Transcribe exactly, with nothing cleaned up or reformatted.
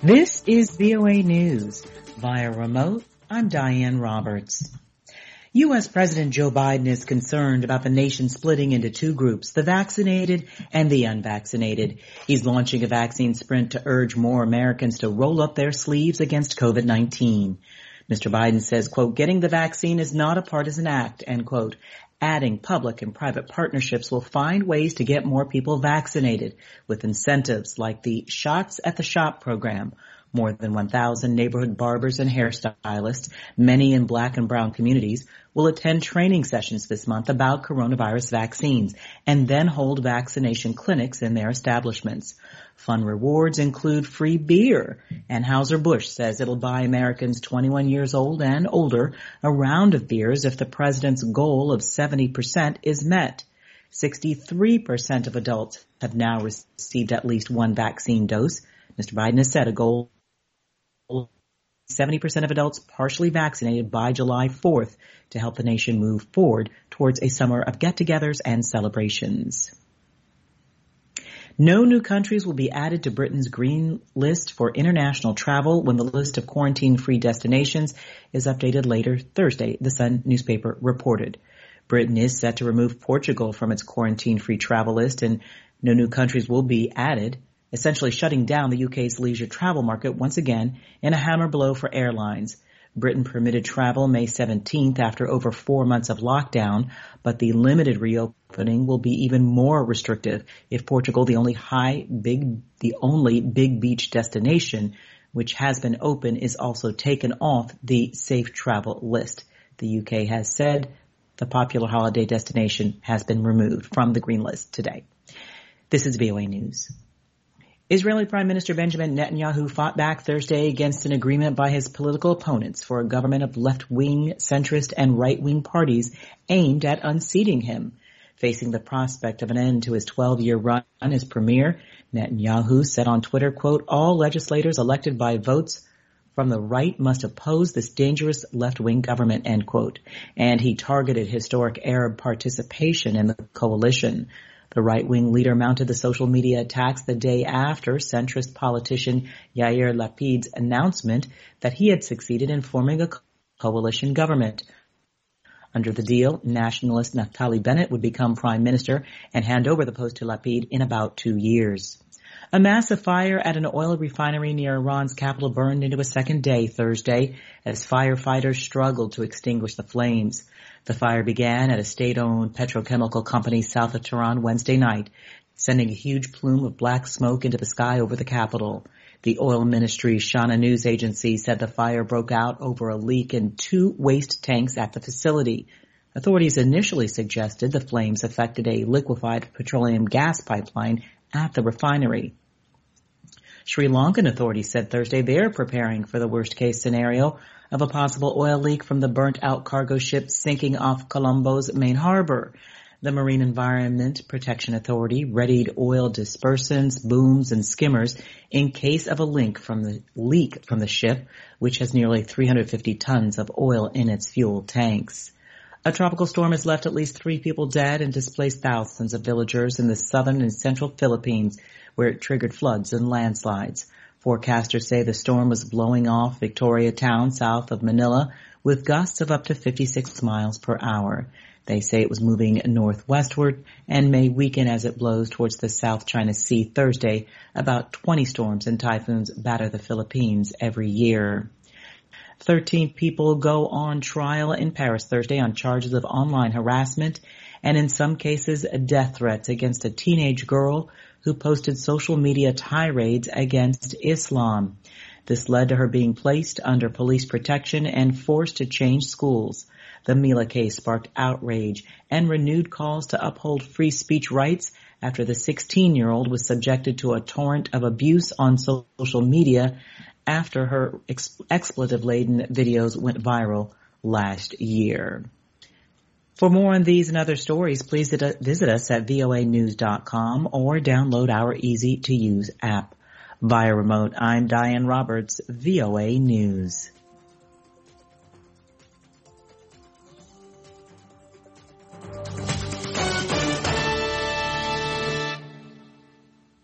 This is V O A News. Via remote, I'm Diane Roberts. U S. President Joe Biden is concerned about the nation splitting into two groups, the vaccinated and the unvaccinated. He's launching a vaccine sprint to urge more Americans to roll up their sleeves against COVID nineteen. Mister Biden says, quote, getting the vaccine is not a partisan act, end quote. Adding public and private partnerships will find ways to get more people vaccinated with incentives like the Shots at the Shop program. More than one thousand neighborhood barbers and hairstylists, many in black and brown communities, will attend training sessions this month about coronavirus vaccines and then hold vaccination clinics in their establishments. Fun rewards include free beer, and Anheuser-Busch says it'll buy Americans twenty-one years old and older a round of beers if the president's goal of seventy percent is met. sixty-three percent of adults have now received at least one vaccine dose. Mister Biden has set a goal seventy percent of adults partially vaccinated by July fourth to help the nation move forward towards a summer of get-togethers and celebrations. No new countries will be added to Britain's green list for international travel when the list of quarantine-free destinations is updated later Thursday, the Sun newspaper reported. Britain is set to remove Portugal from its quarantine-free travel list, and no new countries will be added, essentially shutting down the U K's leisure travel market once again in a hammer blow for airlines. Britain permitted travel May seventeenth after over four months of lockdown, but the limited reopening will be even more restrictive if Portugal, the only high, big, the only big beach destination which has been open, is also taken off the safe travel list. The U K has said the popular holiday destination has been removed from the green list today. This is V O A News. Israeli Prime Minister Benjamin Netanyahu fought back Thursday against an agreement by his political opponents for a government of left-wing, centrist, and right-wing parties aimed at unseating him. Facing the prospect of an end to his twelve-year run as premier, Netanyahu said on Twitter, quote, all legislators elected by votes from the right must oppose this dangerous left-wing government, end quote. And he targeted historic Arab participation in the coalition. The right-wing leader mounted the social media attacks the day after centrist politician Yair Lapid's announcement that he had succeeded in forming a coalition government. Under the deal, nationalist Naftali Bennett would become prime minister and hand over the post to Lapid in about two years. A massive fire at an oil refinery near Iran's capital burned into a second day Thursday as firefighters struggled to extinguish the flames. The fire began at a state-owned petrochemical company south of Tehran Wednesday night, sending a huge plume of black smoke into the sky over the capital. The oil ministry's Shana news agency said the fire broke out over a leak in two waste tanks at the facility. Authorities initially suggested the flames affected a liquefied petroleum gas pipeline at the refinery. Sri Lankan authorities said Thursday they're preparing for the worst-case scenario of a possible oil leak from the burnt-out cargo ship sinking off Colombo's main harbor. The Marine Environment Protection Authority readied oil dispersants, booms, and skimmers in case of a leak from the leak from the ship, which has nearly three hundred fifty tons of oil in its fuel tanks. A tropical storm has left at least three people dead and displaced thousands of villagers in the southern and central Philippines, where it triggered floods and landslides. Forecasters say the storm was blowing off Victoria Town south of Manila with gusts of up to fifty-six miles per hour. They say it was moving northwestward and may weaken as it blows towards the South China Sea Thursday. About twenty storms and typhoons batter the Philippines every year. Thirteen people go on trial in Paris Thursday on charges of online harassment and in some cases death threats against a teenage girl who posted social media tirades against Islam. This led to her being placed under police protection and forced to change schools. The Mila case sparked outrage and renewed calls to uphold free speech rights after the sixteen-year-old was subjected to a torrent of abuse on social media after her ex- expletive-laden videos went viral last year. For more on these and other stories, please visit us at V O A news dot com or download our easy-to-use app. Via remote, I'm Diane Roberts, V O A News.